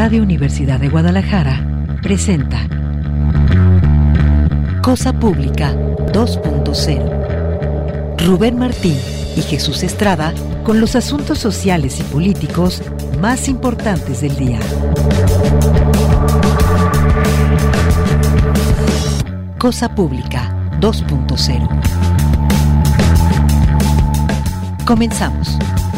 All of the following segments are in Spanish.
Radio Universidad de Guadalajara presenta Cosa Pública 2.0. Rubén Martín y Jesús Estrada con los asuntos sociales y políticos más importantes del día. Cosa Pública 2.0. Comenzamos.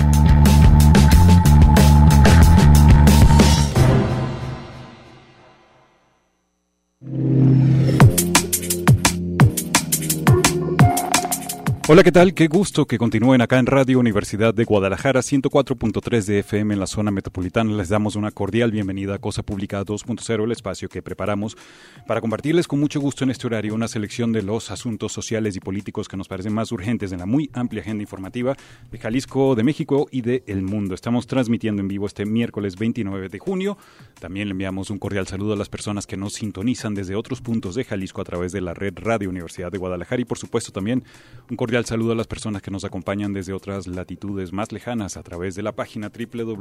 Hola, ¿qué tal? Qué gusto que continúen acá en Radio Universidad de Guadalajara, 104.3 de FM en la zona metropolitana. Les damos una cordial bienvenida a Cosa Pública 2.0, el espacio que preparamos para compartirles con mucho gusto en este horario una selección de los asuntos sociales y políticos que nos parecen más urgentes en la muy amplia agenda informativa de Jalisco, de México y de el mundo. Estamos transmitiendo en vivo este miércoles 29 de junio. También le enviamos un cordial saludo a las personas que nos sintonizan desde otros puntos de Jalisco a través de la red Radio Universidad de Guadalajara y por supuesto también un cordial saludo a las personas que nos acompañan desde otras latitudes más lejanas a través de la página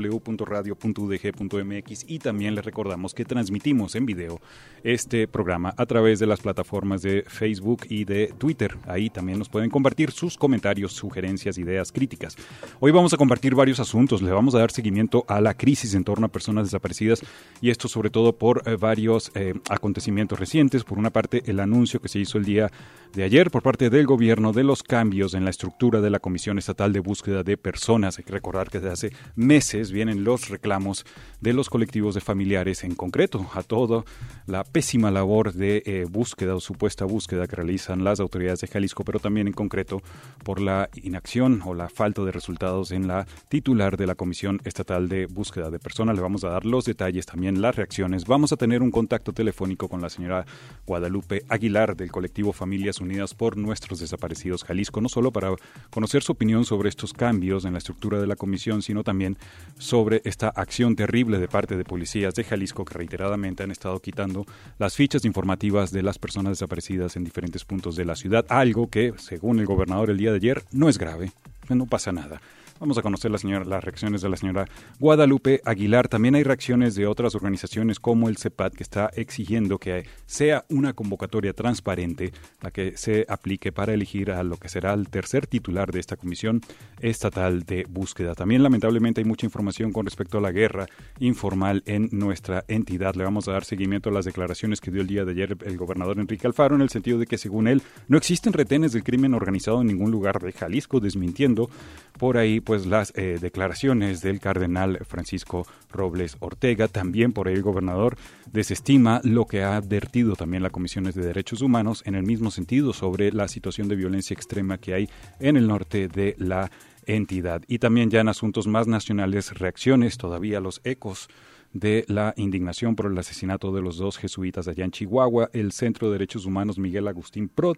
www.radio.udg.mx y también les recordamos que transmitimos en video este programa a través de las plataformas de Facebook y de Twitter. Ahí también nos pueden compartir sus comentarios, sugerencias, ideas, críticas. Hoy vamos a compartir varios asuntos. Le vamos a dar seguimiento a la crisis en torno a personas desaparecidas y esto sobre todo por varios acontecimientos recientes. Por una parte, el anuncio que se hizo el día de ayer por parte del gobierno de los cambios en la estructura de la Comisión Estatal de Búsqueda de Personas. Hay que recordar que desde hace meses vienen los reclamos de los colectivos de familiares, en concreto a toda la pésima labor de búsqueda o supuesta búsqueda que realizan las autoridades de Jalisco, pero también en concreto por la inacción o la falta de resultados en la titular de la Comisión Estatal de Búsqueda de Personas. Le vamos a dar los detalles, también las reacciones. Vamos a tener un contacto telefónico con la señora Guadalupe Aguilar del colectivo Familias Unidas por Nuestros Desaparecidos Jalisco, no solo para conocer su opinión sobre estos cambios en la estructura de la comisión, sino también sobre esta acción terrible de parte de policías de Jalisco que reiteradamente han estado quitando las fichas informativas de las personas desaparecidas en diferentes puntos de la ciudad, algo que, según el gobernador el día de ayer, no es grave, no pasa nada. Vamos a conocer las reacciones de la señora Guadalupe Aguilar. También hay reacciones de otras organizaciones como el CEPAD, que está exigiendo que sea una convocatoria transparente la que se aplique para elegir a lo que será el tercer titular de esta Comisión Estatal de Búsqueda. También, lamentablemente, hay mucha información con respecto a la guerra informal en nuestra entidad. Le vamos a dar seguimiento a las declaraciones que dio el día de ayer el gobernador Enrique Alfaro, en el sentido de que, según él, no existen retenes del crimen organizado en ningún lugar de Jalisco, desmintiendo por ahí pues las declaraciones del cardenal Francisco Robles Ortega. También por ahí el gobernador desestima lo que ha advertido también la Comisión de Derechos Humanos en el mismo sentido sobre la situación de violencia extrema que hay en el norte de la entidad. Y también ya en asuntos más nacionales, reacciones, todavía los ecos de la indignación por el asesinato de los dos jesuitas allá en Chihuahua. El Centro de Derechos Humanos Miguel Agustín Prot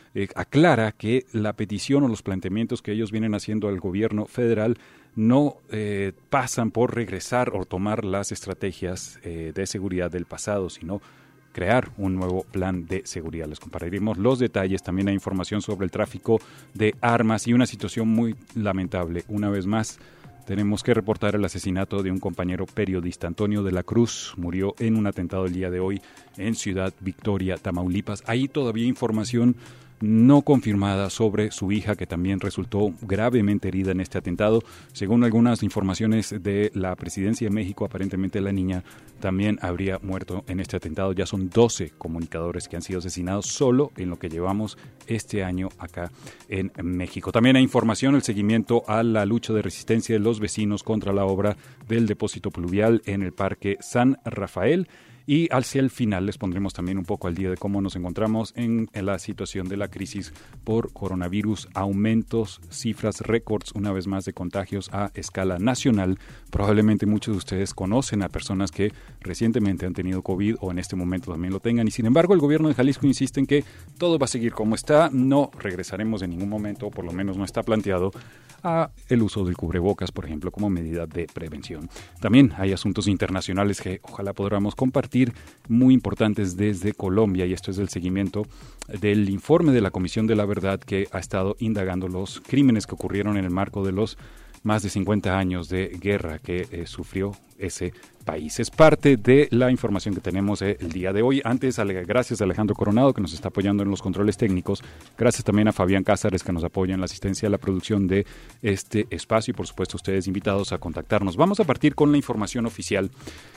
aclara que la petición o los planteamientos que ellos vienen haciendo al gobierno federal no pasan por regresar o tomar las estrategias de seguridad del pasado, sino crear un nuevo plan de seguridad. Les compartiremos los detalles. También hay información sobre el tráfico de armas y una situación muy lamentable. Una vez más, tenemos que reportar el asesinato de un compañero periodista. Antonio de la Cruz murió en un atentado el día de hoy en Ciudad Victoria, Tamaulipas. Hay todavía información no confirmada sobre su hija, que también resultó gravemente herida en este atentado. Según algunas informaciones de la Presidencia de México, aparentemente la niña también habría muerto en este atentado. Ya son 12 comunicadores que han sido asesinados solo en lo que llevamos este año acá en México. También hay información, el seguimiento a la lucha de resistencia de los vecinos contra la obra del depósito pluvial en el Parque San Rafael. Y hacia el final les pondremos también un poco al día de cómo nos encontramos en la situación de la crisis por coronavirus, aumentos, cifras récords una vez más de contagios a escala nacional. Probablemente muchos de ustedes conocen a personas que recientemente han tenido COVID o en este momento también lo tengan, y sin embargo el gobierno de Jalisco insiste en que todo va a seguir como está, no regresaremos en ningún momento, o por lo menos no está planteado, a el uso del cubrebocas, por ejemplo, como medida de prevención. También hay asuntos internacionales que ojalá podamos compartir, muy importantes desde Colombia, y esto es el seguimiento del informe de la Comisión de la Verdad, que ha estado indagando los crímenes que ocurrieron en el marco de los más de 50 años de guerra que sufrió ese país. Es parte de la información que tenemos el día de hoy. Antes, gracias a Alejandro Coronado, que nos está apoyando en los controles técnicos. Gracias también a Fabián Cázares, que nos apoya en la asistencia a la producción de este espacio. Y por supuesto, ustedes invitados a contactarnos. Vamos a partir con la información oficial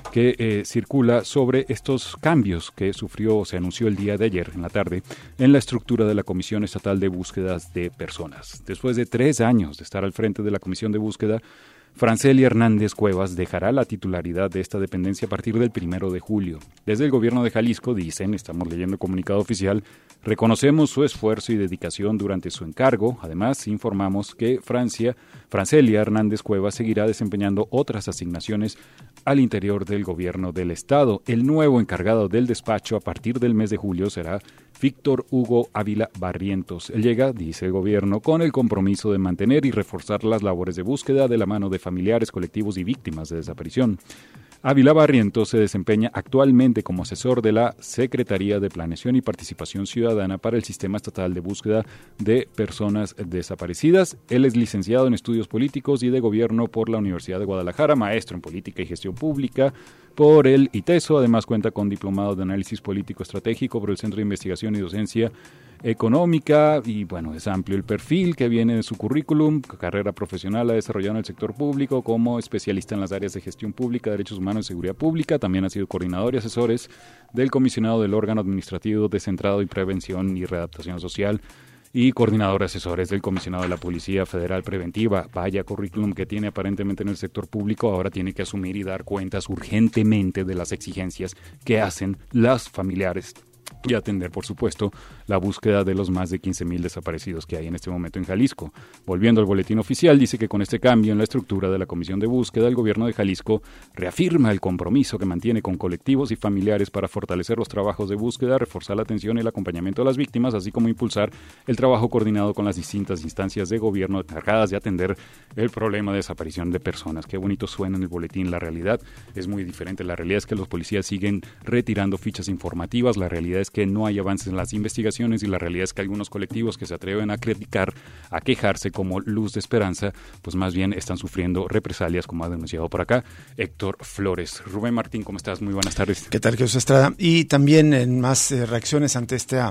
que circula sobre estos cambios que se anunció el día de ayer en la tarde en la estructura de la Comisión Estatal de Búsquedas de Personas. Después de 3 años de estar al frente de la Comisión de Búsqueda, Francely Hernández Cuevas dejará la titularidad de esta dependencia a partir del 1 de julio. Desde el gobierno de Jalisco dicen, estamos leyendo el comunicado oficial, reconocemos su esfuerzo y dedicación durante su encargo. Además, informamos que Francely Hernández Cuevas seguirá desempeñando otras asignaciones al interior del gobierno del Estado. El nuevo encargado del despacho a partir del mes de julio será Víctor Hugo Ávila Barrientos. Él llega, dice el gobierno, con el compromiso de mantener y reforzar las labores de búsqueda de la mano de familiares, colectivos y víctimas de desaparición. Ávila Barrientos se desempeña actualmente como asesor de la Secretaría de Planeación y Participación Ciudadana para el Sistema Estatal de Búsqueda de Personas Desaparecidas. Él es licenciado en Estudios Políticos y de Gobierno por la Universidad de Guadalajara, maestro en Política y Gestión Pública por el ITESO. Además cuenta con diplomado de Análisis Político Estratégico por el Centro de Investigación y Docencia Económica, y bueno, es amplio el perfil que viene de su currículum. Carrera profesional ha desarrollado en el sector público como especialista en las áreas de gestión pública, derechos humanos y seguridad pública. También ha sido coordinador y asesores del comisionado del órgano administrativo descentrado y prevención y readaptación social y coordinador de asesores del comisionado de la Policía Federal Preventiva. Vaya currículum que tiene aparentemente en el sector público. Ahora tiene que asumir y dar cuentas urgentemente de las exigencias que hacen las familiares y atender, por supuesto, la búsqueda de los más de 15,000 desaparecidos que hay en este momento en Jalisco. Volviendo al boletín oficial, dice que con este cambio en la estructura de la Comisión de Búsqueda, el gobierno de Jalisco reafirma el compromiso que mantiene con colectivos y familiares para fortalecer los trabajos de búsqueda, reforzar la atención y el acompañamiento a las víctimas, así como impulsar el trabajo coordinado con las distintas instancias de gobierno encargadas de atender el problema de desaparición de personas. Qué bonito suena en el boletín. La realidad es muy diferente. La realidad es que los policías siguen retirando fichas informativas. La realidad es que no hay avances en las investigaciones, y la realidad es que algunos colectivos que se atreven a criticar, a quejarse como Luz de Esperanza, pues más bien están sufriendo represalias, como ha denunciado por acá Héctor Flores. Rubén Martín, ¿cómo estás? Muy buenas tardes. ¿Qué tal, Jesús Estrada? Y también en más reacciones ante este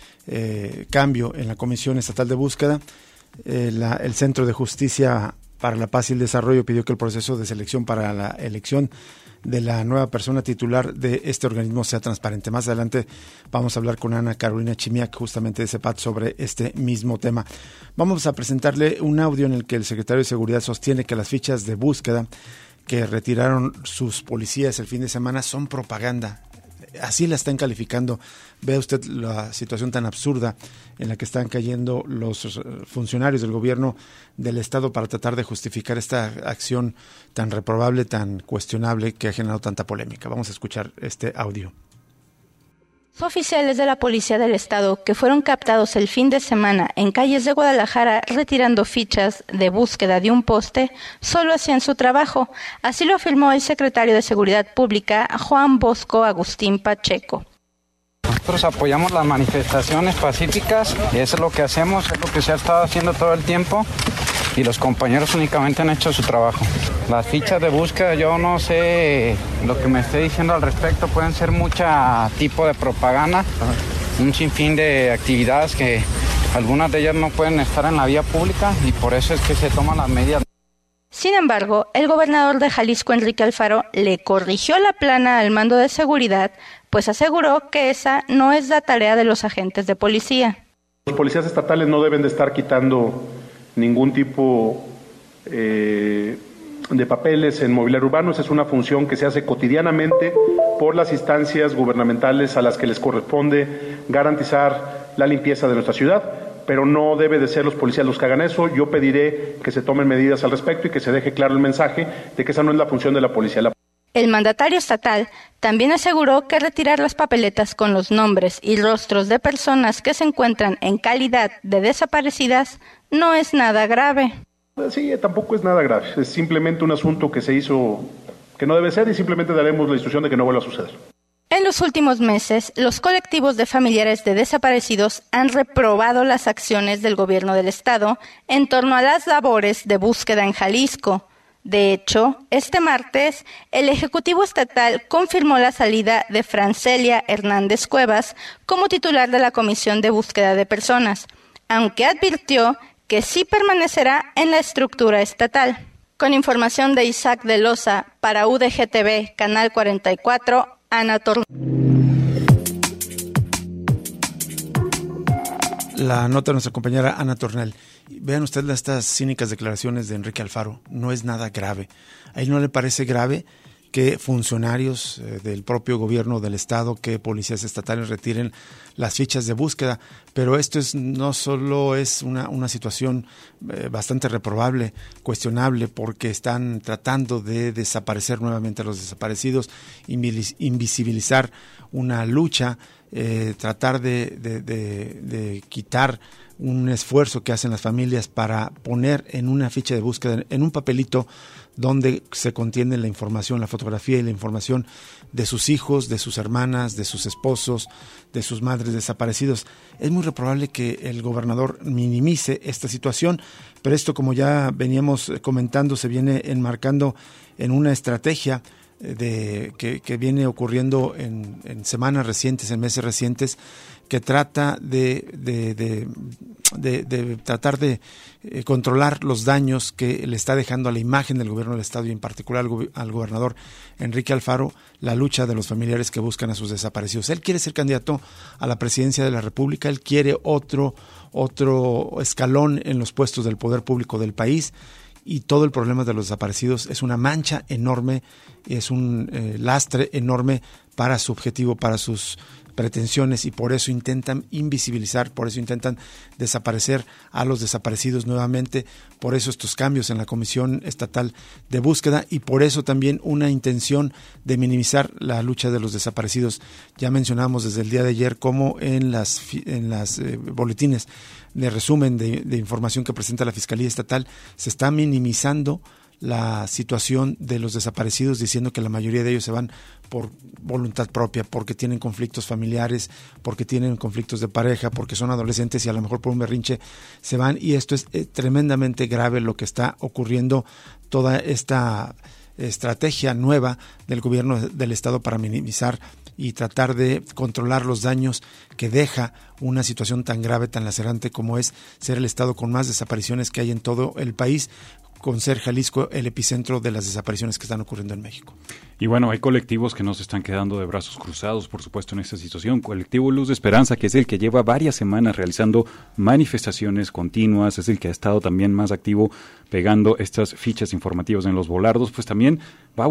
cambio en la Comisión Estatal de Búsqueda, el Centro de Justicia para la Paz y el Desarrollo pidió que el proceso de selección para la elección de la nueva persona titular de este organismo sea transparente. Más adelante vamos a hablar con Ana Carolina Chimiak, justamente de CEPAT, sobre este mismo tema. Vamos a presentarle un audio en el que el secretario de Seguridad sostiene que las fichas de búsqueda que retiraron sus policías el fin de semana son propaganda. Así la están calificando. Vea usted la situación tan absurda en la que están cayendo los funcionarios del gobierno del Estado para tratar de justificar esta acción tan reprobable, tan cuestionable, que ha generado tanta polémica. Vamos a escuchar este audio. Oficiales de la Policía del Estado que fueron captados el fin de semana en calles de Guadalajara retirando fichas de búsqueda de un poste solo hacían su trabajo. Así lo afirmó el secretario de Seguridad Pública, Juan Bosco Agustín Pacheco. Nosotros apoyamos las manifestaciones pacíficas y eso es lo que hacemos, es lo que se ha estado haciendo todo el tiempo, y los compañeros únicamente han hecho su trabajo. Las fichas de búsqueda, yo no sé lo que me esté diciendo al respecto, pueden ser mucho tipo de propaganda, un sinfín de actividades que algunas de ellas no pueden estar en la vía pública y por eso es que se toman las medidas. Sin embargo, el gobernador de Jalisco, Enrique Alfaro, le corrigió la plana al mando de seguridad, pues aseguró que esa no es la tarea de los agentes de policía. Los policías estatales no deben de estar quitando ningún tipo de papeles en mobiliario urbano. Esa es una función que se hace cotidianamente por las instancias gubernamentales a las que les corresponde garantizar la limpieza de nuestra ciudad, pero no debe de ser los policías los que hagan eso. Yo pediré que se tomen medidas al respecto y que se deje claro el mensaje de que esa no es la función de la policía. El mandatario estatal también aseguró que retirar las papeletas con los nombres y rostros de personas que se encuentran en calidad de desaparecidas no es nada grave. Sí, tampoco es nada grave. Es simplemente un asunto que se hizo que no debe ser y simplemente daremos la instrucción de que no vuelva a suceder. En los últimos meses, los colectivos de familiares de desaparecidos han reprobado las acciones del gobierno del Estado en torno a las labores de búsqueda en Jalisco. De hecho, este martes, el Ejecutivo Estatal confirmó la salida de Francelia Hernández Cuevas como titular de la Comisión de Búsqueda de Personas, aunque advirtió que sí permanecerá en la estructura estatal. Con información de Isaac de Loza para UDG-TV, Canal 44, Ana Tornel. La nota de nuestra compañera Ana Tornel. Vean ustedes estas cínicas declaraciones de Enrique Alfaro. No es nada grave. ¿A él no le parece grave que funcionarios del propio gobierno del Estado, que policías estatales retiren las fichas de búsqueda? Pero esto no solo es una situación bastante reprobable, cuestionable, porque están tratando de desaparecer nuevamente a los desaparecidos, invisibilizar una lucha, tratar de quitar un esfuerzo que hacen las familias para poner en una ficha de búsqueda, en un papelito donde se contiene la información, la fotografía y la información de sus hijos, de sus hermanas, de sus esposos, de sus madres desaparecidos. Es muy reprobable que el gobernador minimice esta situación, pero esto, como ya veníamos comentando, se viene enmarcando en una estrategia que viene ocurriendo en semanas recientes, en meses recientes, que trata de tratar de controlar los daños que le está dejando a la imagen del gobierno del Estado y en particular al gobernador Enrique Alfaro la lucha de los familiares que buscan a sus desaparecidos. Él quiere ser candidato a la presidencia de la República, él quiere otro escalón en los puestos del poder público del país, y todo el problema de los desaparecidos es una mancha enorme, es un lastre enorme para su objetivo, para sus pretensiones, y por eso intentan invisibilizar, por eso intentan desaparecer a los desaparecidos nuevamente, por eso estos cambios en la Comisión Estatal de Búsqueda, y por eso también una intención de minimizar la lucha de los desaparecidos. Ya mencionamos desde el día de ayer cómo en las boletines de resumen de información que presenta la Fiscalía Estatal se está minimizando la situación de los desaparecidos, diciendo que la mayoría de ellos se van por voluntad propia, porque tienen conflictos familiares, porque tienen conflictos de pareja, porque son adolescentes y a lo mejor por un berrinche se van, y esto es tremendamente grave lo que está ocurriendo, toda esta estrategia nueva del gobierno del Estado para minimizar y tratar de controlar los daños que deja una situación tan grave, tan lacerante como es ser el Estado con más desapariciones que hay en todo el país, con ser Jalisco el epicentro de las desapariciones que están ocurriendo en México. Y bueno, hay colectivos que no se están quedando de brazos cruzados, por supuesto, en esta situación. Colectivo Luz de Esperanza, que es el que lleva varias semanas realizando manifestaciones continuas, es el que ha estado también más activo pegando estas fichas informativas en los volardos, pues también va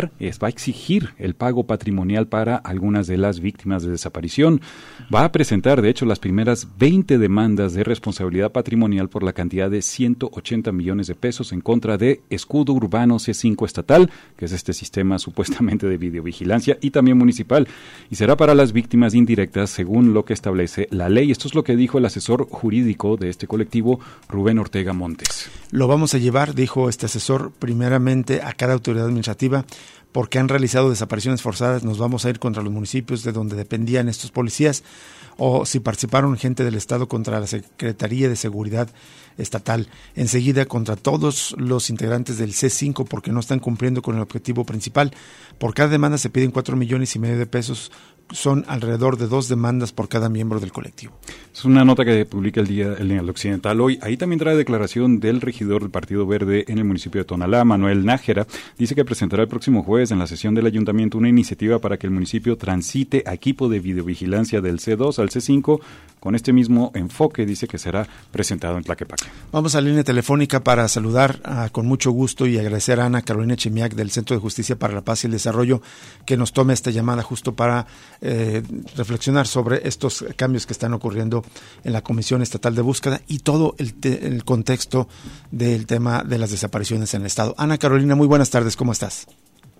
a exigir el pago patrimonial para algunas de las víctimas de desaparición. Va a presentar, de hecho, las primeras 20 demandas de responsabilidad patrimonial por la cantidad de 180 millones de pesos en contra de Escudo Urbano C5 estatal, que es este sistema supuestamente de videovigilancia, y también municipal, y será para las víctimas indirectas según lo que establece la ley. Esto es lo que dijo el asesor jurídico de este colectivo, Rubén Ortega Montes. Lo vamos a llevar, dijo este asesor, primeramente a cada autoridad administrativa, porque han realizado desapariciones forzadas. Nos vamos a ir contra los municipios de donde dependían estos policías, o si participaron gente del Estado, contra la Secretaría de Seguridad Estatal, enseguida contra todos los integrantes del C5 porque no están cumpliendo con el objetivo principal. Por cada demanda se piden 4,5 millones de pesos, son alrededor de 2 demandas por cada miembro del colectivo. Es una nota que publica el Occidental hoy. Ahí también trae declaración del regidor del Partido Verde en el municipio de Tonalá, Manuel Nájera. Dice que presentará el próximo jueves en la sesión del ayuntamiento una iniciativa para que el municipio transite a equipo de videovigilancia del C2 al C5 con este mismo enfoque. Dice que será presentado en Tlaquepaque. Vamos a la línea telefónica para saludar con mucho gusto y agradecer a Ana Carolina Chemiak del Centro de Justicia para la Paz y el Desarrollo que nos tome esta llamada justo para reflexionar sobre estos cambios que están ocurriendo en la Comisión Estatal de Búsqueda y todo el contexto del tema de las desapariciones en el Estado. Ana Carolina, muy buenas tardes, ¿cómo estás?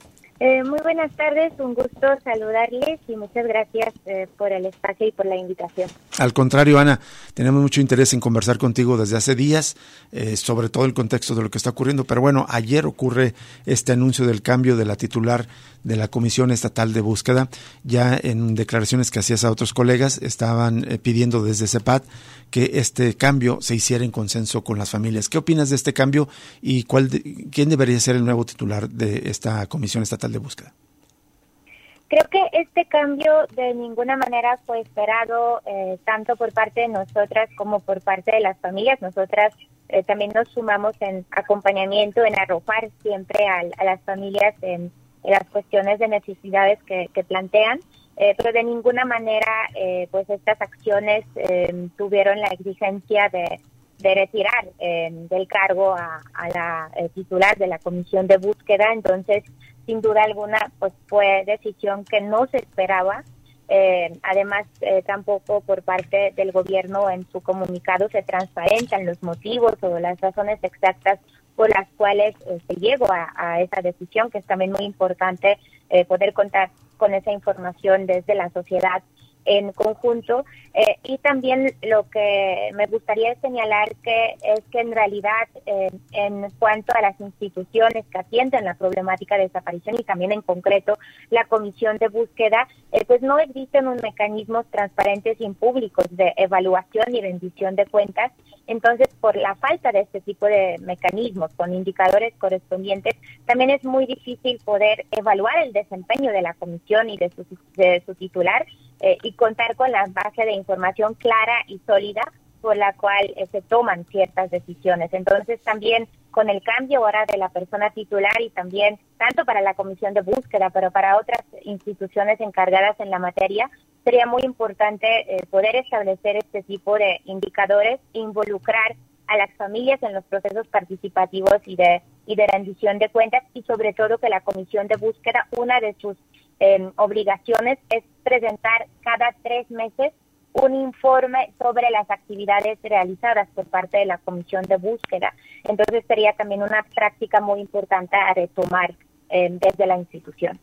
Muy buenas tardes, un gusto saludarles y muchas gracias por el espacio y por la invitación. Al contrario, Ana, tenemos mucho interés en conversar contigo desde hace días, sobre todo el contexto de lo que está ocurriendo, pero bueno, ayer ocurre este anuncio del cambio de la titular de la Comisión Estatal de Búsqueda. Ya en declaraciones que hacías a otros colegas, estaban pidiendo desde CEPAD que este cambio se hiciera en consenso con las familias. ¿Qué opinas de este cambio y quién debería ser el nuevo titular de esta Comisión Estatal de Búsqueda? Creo que este cambio de ninguna manera fue esperado tanto por parte de nosotras como por parte de las familias. Nosotras también nos sumamos en acompañamiento, en arropar siempre a las familias en las cuestiones de necesidades que plantean, pero de ninguna manera pues estas acciones tuvieron la exigencia de retirar del cargo a la titular de la Comisión de Búsqueda. Entonces, sin duda alguna, pues fue decisión que no se esperaba. Además, tampoco por parte del gobierno en su comunicado se transparentan los motivos o las razones exactas por las cuales se llegó a esa decisión, que es también muy importante poder contar con esa información desde la sociedad en conjunto. Y también lo que me gustaría señalar es que en realidad en cuanto a las instituciones que atienden la problemática de desaparición y también en concreto la Comisión de Búsqueda, pues no existen unos mecanismos transparentes y públicos de evaluación y rendición de cuentas. Entonces, por la falta de este tipo de mecanismos con indicadores correspondientes, también es muy difícil poder evaluar el desempeño de la comisión y de su titular y contar con la base de información clara y sólida por la cual se toman ciertas decisiones. Entonces, también con el cambio ahora de la persona titular y también tanto para la Comisión de Búsqueda, pero para otras instituciones encargadas en la materia, sería muy importante poder establecer este tipo de indicadores, involucrar a las familias en los procesos participativos y de rendición de cuentas, y sobre todo que la Comisión de Búsqueda, una de sus obligaciones es presentar cada 3 meses un informe sobre las actividades realizadas por parte de la Comisión de Búsqueda. Entonces sería también una práctica muy importante a retomar desde la institución.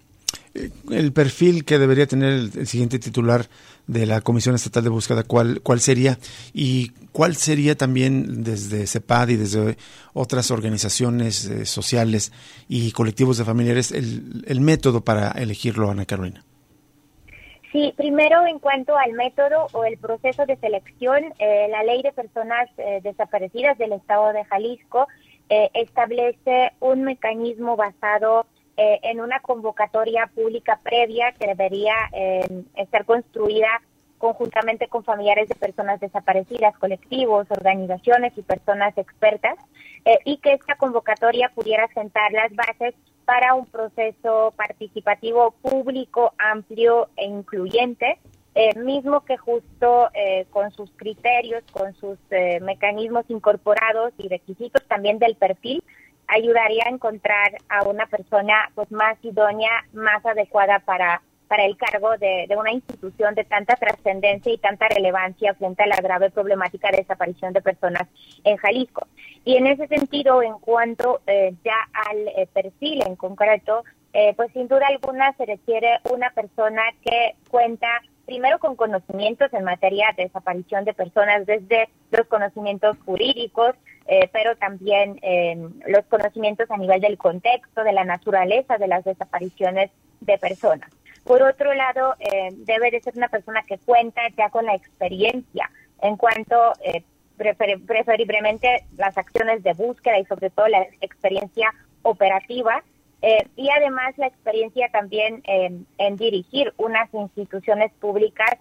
El perfil que debería tener el siguiente titular de la Comisión Estatal de Búsqueda, ¿cuál sería? ¿Y cuál sería también desde CEPAD y desde otras organizaciones sociales y colectivos de familiares el método para elegirlo, Ana Carolina? Sí, primero en cuanto al método o el proceso de selección, la Ley de Personas Desaparecidas del Estado de Jalisco establece un mecanismo basado en una convocatoria pública previa que debería estar construida conjuntamente con familiares de personas desaparecidas, colectivos, organizaciones y personas expertas, y que esta convocatoria pudiera sentar las bases para un proceso participativo público, amplio e incluyente, mismo que justo con sus criterios, con sus mecanismos incorporados y requisitos también del perfil, ayudaría a encontrar a una persona pues más idónea, más adecuada para el cargo de una institución de tanta trascendencia y tanta relevancia frente a la grave problemática de desaparición de personas en Jalisco. Y en ese sentido, en cuanto ya al perfil en concreto, pues sin duda alguna se requiere una persona que cuenta primero con conocimientos en materia de desaparición de personas, desde los conocimientos jurídicos, pero también los conocimientos a nivel del contexto, de la naturaleza de las desapariciones de personas. Por otro lado, debe de ser una persona que cuenta ya con la experiencia en cuanto, preferiblemente, las acciones de búsqueda y sobre todo la experiencia operativa, y además la experiencia también en dirigir unas instituciones públicas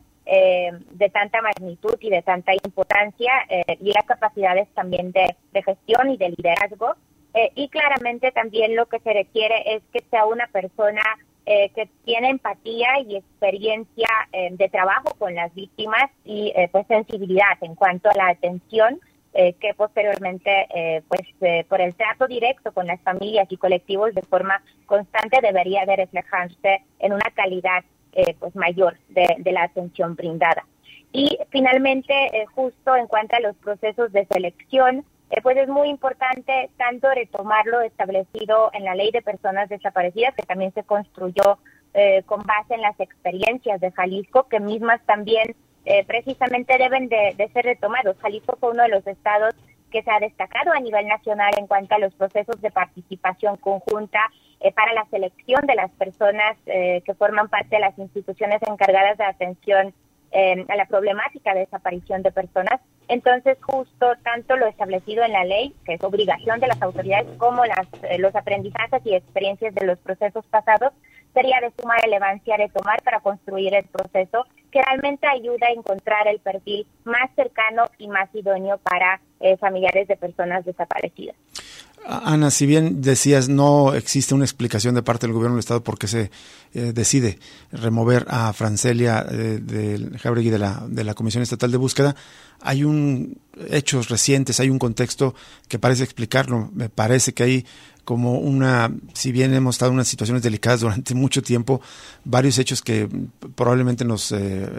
de tanta magnitud y de tanta importancia, y las capacidades también de gestión y de liderazgo. Y claramente también lo que se requiere es que sea una persona que tiene empatía y experiencia de trabajo con las víctimas y pues sensibilidad en cuanto a la atención que posteriormente por el trato directo con las familias y colectivos de forma constante debería de reflejarse en una calidad pues mayor de la atención brindada. Y finalmente, justo en cuanto a los procesos de selección, pues es muy importante tanto retomar lo establecido en la Ley de Personas Desaparecidas, que también se construyó con base en las experiencias de Jalisco, que mismas también precisamente deben de ser retomados. Jalisco fue uno de los estados que se ha destacado a nivel nacional en cuanto a los procesos de participación conjunta para la selección de las personas que forman parte de las instituciones encargadas de atención a la problemática de desaparición de personas. Entonces, justo tanto lo establecido en la ley, que es obligación de las autoridades, como los aprendizajes y experiencias de los procesos pasados, sería de suma relevancia retomar para construir el proceso que realmente ayuda a encontrar el perfil más cercano y más idóneo para familiares de personas desaparecidas. Ana, si bien decías no existe una explicación de parte del gobierno del Estado por qué se decide remover a Francelia del Jáuregui de la Comisión Estatal de Búsqueda, hay hechos recientes, hay un contexto que parece explicarlo. Me parece que hay como si bien hemos estado en unas situaciones delicadas durante mucho tiempo, varios hechos que probablemente nos,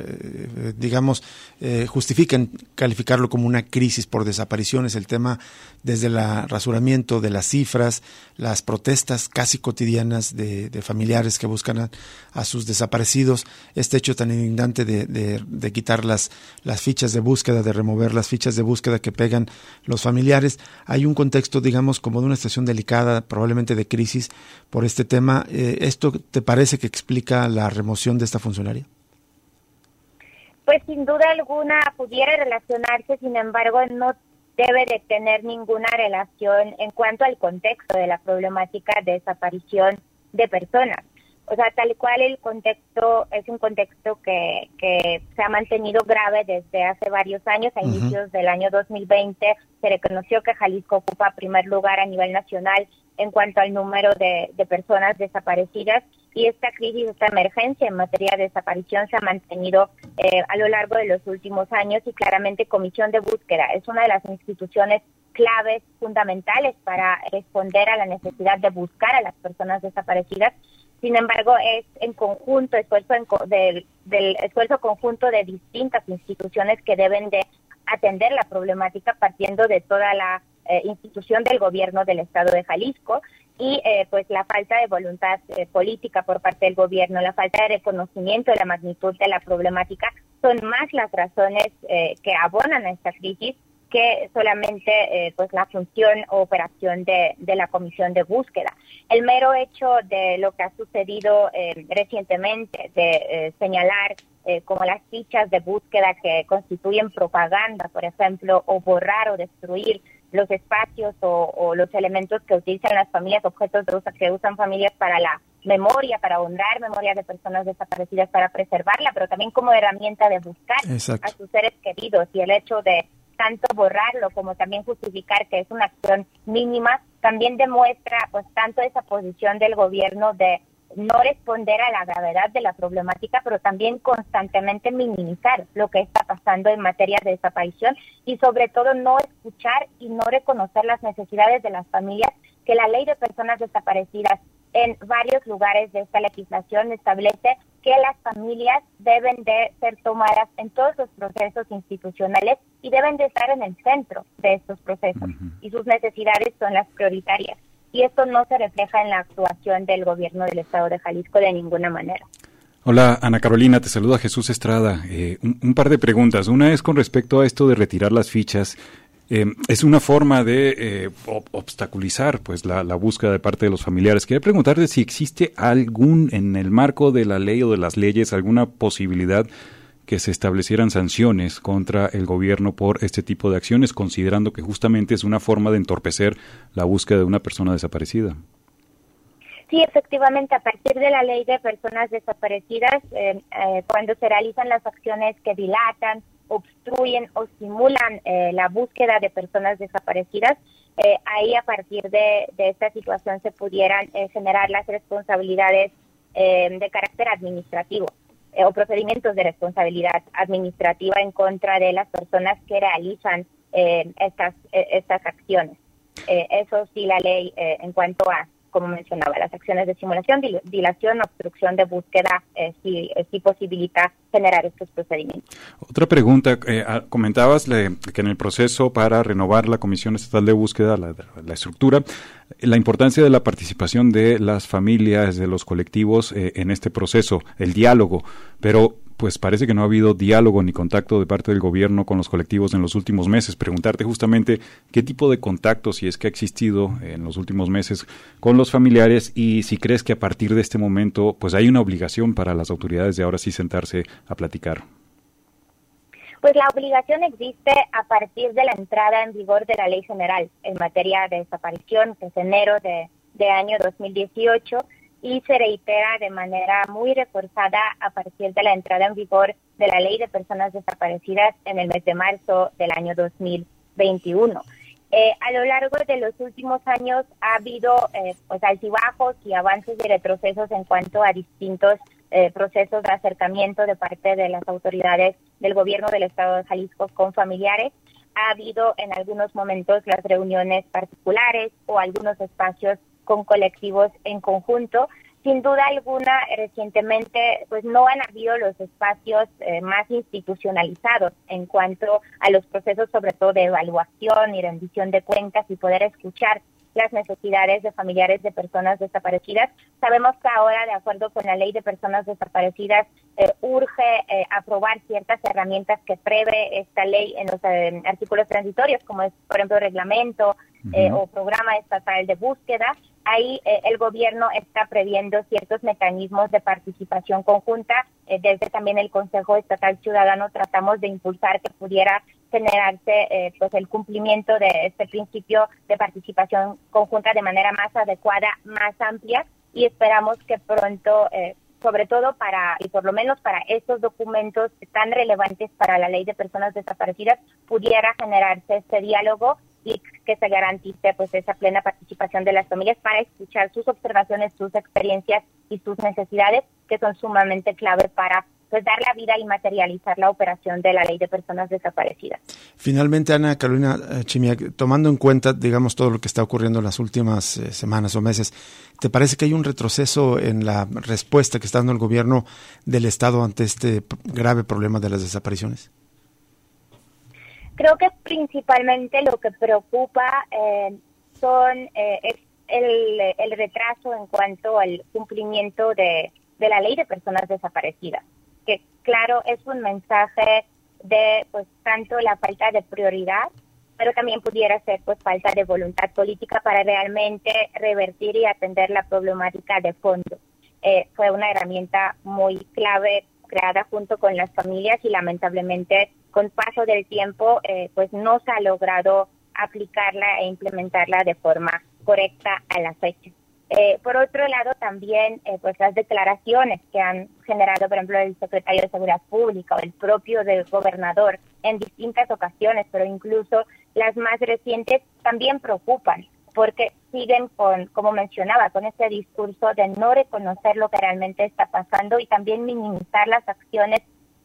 justifican calificarlo como una crisis por desapariciones, el tema desde el rasuramiento de las cifras, las protestas casi cotidianas de familiares que buscan a sus desaparecidos, este hecho tan indignante de quitar las fichas de búsqueda, de remover las fichas de búsqueda que pegan los familiares. Hay un contexto, digamos, como de una situación delicada, probablemente de crisis por este tema. ¿Esto te parece que explica la remoción de esta funcionaria? Pues sin duda alguna pudiera relacionarse, sin embargo no debe de tener ninguna relación en cuanto al contexto de la problemática de desaparición de personas. O sea, tal cual el contexto es un contexto que se ha mantenido grave desde hace varios años. A inicios del año 2020 se reconoció que Jalisco ocupa primer lugar a nivel nacional en cuanto al número de personas desaparecidas, y esta crisis, esta emergencia en materia de desaparición se ha mantenido a lo largo de los últimos años, y claramente Comisión de Búsqueda es una de las instituciones claves, fundamentales para responder a la necesidad de buscar a las personas desaparecidas. Sin embargo, es en conjunto, del esfuerzo conjunto de distintas instituciones que deben de atender la problemática, partiendo de toda la institución del gobierno del estado de Jalisco, y pues la falta de voluntad política por parte del gobierno, la falta de reconocimiento de la magnitud de la problemática, son más las razones que abonan a esta crisis que solamente pues la función o operación de la Comisión de Búsqueda. El mero hecho de lo que ha sucedido recientemente, de señalar como las fichas de búsqueda que constituyen propaganda, por ejemplo, o borrar o destruir los espacios o los elementos que utilizan las familias, objetos de uso que usan familias para la memoria, para honrar memoria de personas desaparecidas, para preservarla, pero también como herramienta de buscar a sus seres queridos, y el hecho de tanto borrarlo como también justificar que es una acción mínima, también demuestra pues tanto esa posición del gobierno de no responder a la gravedad de la problemática, pero también constantemente minimizar lo que está pasando en materia de desaparición, y sobre todo no escuchar y no reconocer las necesidades de las familias, que la Ley de Personas Desaparecidas en varios lugares de esta legislación establece que las familias deben de ser tomadas en todos los procesos institucionales y deben de estar en el centro de estos procesos, y sus necesidades son las prioritarias. Y esto no se refleja en la actuación del gobierno del estado de Jalisco de ninguna manera. Hola, Ana Carolina, te saluda Jesús Estrada. Un par de preguntas. Una es con respecto a esto de retirar las fichas. Es una forma de obstaculizar pues la búsqueda de parte de los familiares. Quería preguntarte si existe en el marco de la ley o de las leyes, alguna posibilidad que se establecieran sanciones contra el gobierno por este tipo de acciones, considerando que justamente es una forma de entorpecer la búsqueda de una persona desaparecida. Sí, efectivamente, a partir de la Ley de Personas Desaparecidas, cuando se realizan las acciones que dilatan, obstruyen o simulan la búsqueda de personas desaparecidas, ahí a partir de esta situación se pudieran generar las responsabilidades de carácter administrativo o procedimientos de responsabilidad administrativa en contra de las personas que realizan estas acciones. Eso sí, la ley en cuanto a como mencionaba, las acciones de simulación, dilación, obstrucción de búsqueda, sí posibilita generar estos procedimientos. Otra pregunta, comentabas que en el proceso para renovar la Comisión Estatal de Búsqueda, la estructura, la importancia de la participación de las familias, de los colectivos en este proceso, el diálogo, pero pues parece que no ha habido diálogo ni contacto de parte del gobierno con los colectivos en los últimos meses. Preguntarte justamente qué tipo de contacto, si es que ha existido en los últimos meses con los familiares, y si crees que a partir de este momento pues hay una obligación para las autoridades de ahora sí sentarse a platicar. Pues la obligación existe a partir de la entrada en vigor de la Ley General en materia de desaparición, que es enero de año 2018, y se reitera de manera muy reforzada a partir de la entrada en vigor de la Ley de Personas Desaparecidas en el mes de marzo del año 2021. A lo largo de los últimos años ha habido pues altibajos y avances y retrocesos en cuanto a distintos procesos de acercamiento de parte de las autoridades del gobierno del estado de Jalisco con familiares. Ha habido en algunos momentos las reuniones particulares o algunos espacios con colectivos en conjunto. Sin duda alguna, recientemente pues no han habido los espacios más institucionalizados en cuanto a los procesos, sobre todo de evaluación y rendición de cuentas, y poder escuchar las necesidades de familiares de personas desaparecidas. Sabemos que ahora, de acuerdo con la Ley de Personas Desaparecidas, urge aprobar ciertas herramientas que prevé esta ley en los artículos transitorios, como es, por ejemplo, reglamento o programa estatal de búsqueda. Ahí el gobierno está previendo ciertos mecanismos de participación conjunta. Desde también el Consejo Estatal Ciudadano tratamos de impulsar que pudiera generarse pues el cumplimiento de este principio de participación conjunta de manera más adecuada, más amplia, y esperamos que pronto, sobre todo y por lo menos para estos documentos tan relevantes para la Ley de Personas Desaparecidas, pudiera generarse este diálogo y que se garantice pues esa plena participación de las familias para escuchar sus observaciones, sus experiencias y sus necesidades, que son sumamente clave para pues dar la vida y materializar la operación de la Ley de Personas Desaparecidas. Finalmente, Ana Carolina Chimiak, tomando en cuenta, digamos, todo lo que está ocurriendo en las últimas semanas o meses, ¿te parece que hay un retroceso en la respuesta que está dando el gobierno del Estado ante este grave problema de las desapariciones? Creo que principalmente lo que preocupa es el retraso en cuanto al cumplimiento de la Ley de Personas Desaparecidas, que claro es un mensaje de pues tanto la falta de prioridad, pero también pudiera ser pues falta de voluntad política para realmente revertir y atender la problemática de fondo. Fue una herramienta muy clave creada junto con las familias y lamentablemente con paso del tiempo pues no se ha logrado aplicarla e implementarla de forma correcta a la fecha. Por otro lado, también pues las declaraciones que han generado, por ejemplo, el secretario de Seguridad Pública o el propio del gobernador en distintas ocasiones, pero incluso las más recientes, también preocupan, porque siguen como mencionaba, con este discurso de no reconocer lo que realmente está pasando y también minimizar las acciones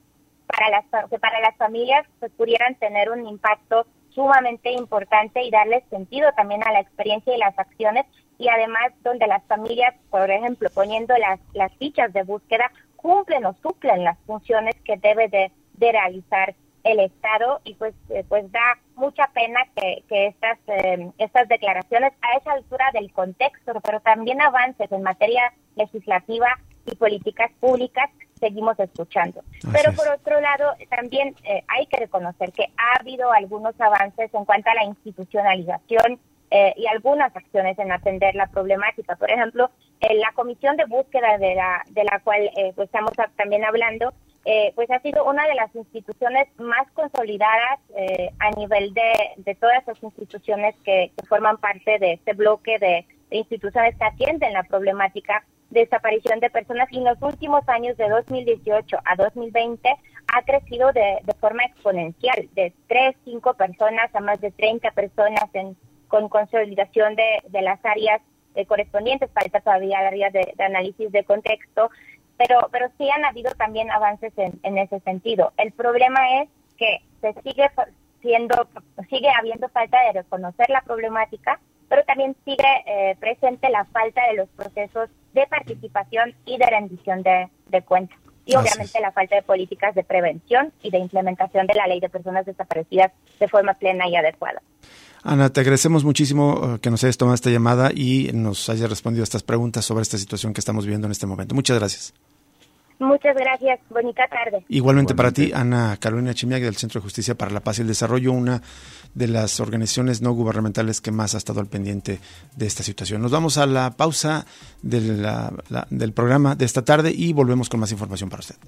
que para las familias pues pudieran tener un impacto sumamente importante y darles sentido también a la experiencia y las acciones, y además donde las familias, por ejemplo, poniendo las fichas de búsqueda, cumplen o suplen las funciones que debe de realizar el Estado, y pues da mucha pena que estas declaraciones a esa altura del contexto, pero también avances en materia legislativa y políticas públicas seguimos escuchando. Pero por otro lado, también hay que reconocer que ha habido algunos avances en cuanto a la institucionalización y algunas acciones en atender la problemática. Por ejemplo, la comisión de búsqueda de la cual pues estamos también hablando, pues ha sido una de las instituciones más consolidadas a nivel de todas las instituciones que forman parte de este bloque de instituciones que atienden la problemática de desaparición de personas, y en los últimos años, de 2018 a 2020, ha crecido de forma exponencial, de 3-5 personas a más de 30 personas con consolidación de las áreas correspondientes. Falta todavía el área de análisis de contexto, pero sí han habido también avances en ese sentido. El problema es que sigue habiendo falta de reconocer la problemática, pero también sigue presente la falta de los procesos de participación y de rendición de cuentas. Y obviamente la falta de políticas de prevención y de implementación de la ley de personas desaparecidas de forma plena y adecuada. Ana, te agradecemos muchísimo que nos hayas tomado esta llamada y nos hayas respondido a estas preguntas sobre esta situación que estamos viviendo en este momento. Muchas gracias. Muchas gracias. Bonita tarde. Igualmente para ti, Ana Carolina Chimiak, del Centro de Justicia para la Paz y el Desarrollo, una de las organizaciones no gubernamentales que más ha estado al pendiente de esta situación. Nos vamos a la pausa del programa de esta tarde y volvemos con más información para usted.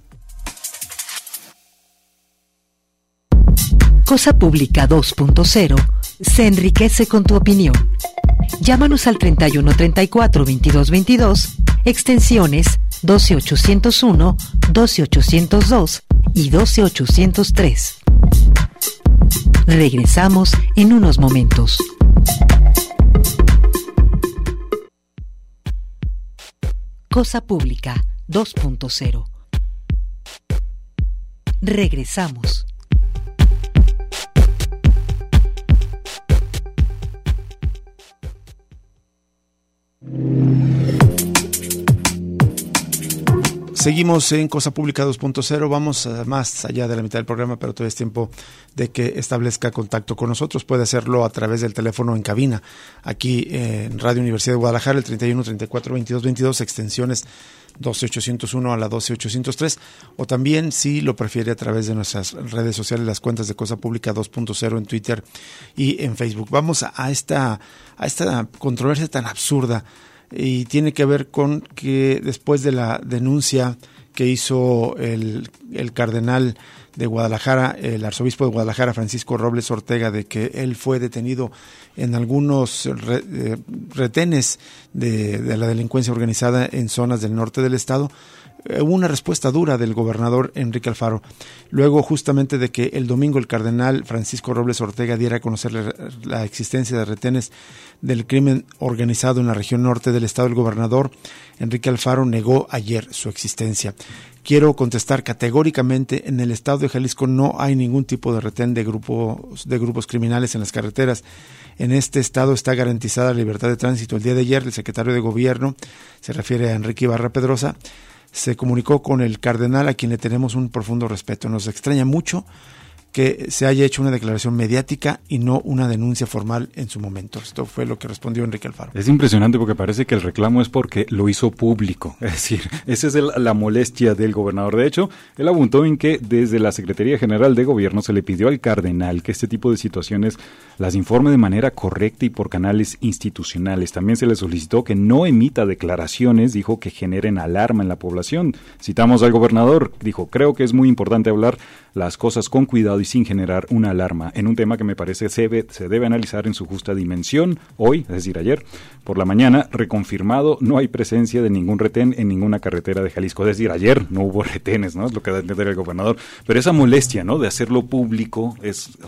Cosa Pública 2.0 se enriquece con tu opinión. Llámanos al 31 34 22 22, extensiones 12801, 12802 y 12803. Regresamos en unos momentos. Cosa Pública 2.0. Regresamos. Seguimos en Cosa Pública 2.0, vamos más allá de la mitad del programa, pero todavía es tiempo de que establezca contacto con nosotros. Puede hacerlo a través del teléfono en cabina, aquí en Radio Universidad de Guadalajara, el 31 34 22 22, extensiones 12801 a la 12803, o también, si lo prefiere, a través de nuestras redes sociales, las cuentas de Cosa Pública 2.0 en Twitter y en Facebook. Vamos a esta controversia tan absurda, y tiene que ver con que después de la denuncia que hizo el cardenal de Guadalajara, el arzobispo de Guadalajara, Francisco Robles Ortega, de que él fue detenido en algunos retenes de la delincuencia organizada en zonas del norte del estado, hubo una respuesta dura del gobernador Enrique Alfaro. Luego, justamente, de que el domingo el cardenal Francisco Robles Ortega diera a conocer la existencia de retenes del crimen organizado en la región norte del estado, el gobernador Enrique Alfaro negó ayer su existencia. Quiero contestar categóricamente: en el estado de Jalisco no hay ningún tipo de retén de grupos criminales en las carreteras. En este estado está garantizada la libertad de tránsito. El día de ayer, el secretario de Gobierno, se refiere a Enrique Ibarra Pedrosa, se comunicó con el cardenal, a quien le tenemos un profundo respeto. Nos extraña mucho que se haya hecho una declaración mediática y no una denuncia formal en su momento. Esto fue lo que respondió Enrique Alfaro. Es impresionante porque parece que el reclamo es porque lo hizo público. Es decir, esa es la molestia del gobernador. De hecho, él apuntó en que desde la Secretaría General de Gobierno se le pidió al cardenal que este tipo de situaciones las informe de manera correcta y por canales institucionales. También se le solicitó que no emita declaraciones, dijo, que generen alarma en la población. Citamos al gobernador, dijo: creo que es muy importante hablar las cosas con cuidado y sin generar una alarma, en un tema que me parece se debe analizar en su justa dimensión. Hoy, es decir, ayer, por la mañana, reconfirmado, no hay presencia de ningún retén en ninguna carretera de Jalisco. Es decir, ayer no hubo retenes, ¿no? Es lo que da a entender el gobernador. Pero esa molestia, ¿no?, de hacerlo público,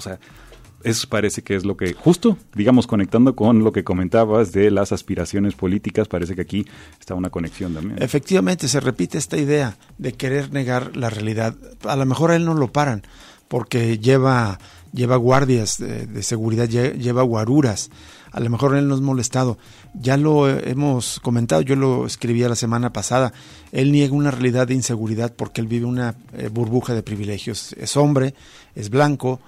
eso parece que es lo que, justo, digamos, conectando con lo que comentabas de las aspiraciones políticas, parece que aquí está una conexión también. Efectivamente, se repite esta idea de querer negar la realidad. A lo mejor a él no lo paran, porque lleva guardias de seguridad, lleva guaruras. A lo mejor él no es molestado. Ya lo hemos comentado, yo lo escribí la semana pasada. Él niega una realidad de inseguridad porque él vive una burbuja de privilegios. Es hombre, es blanco,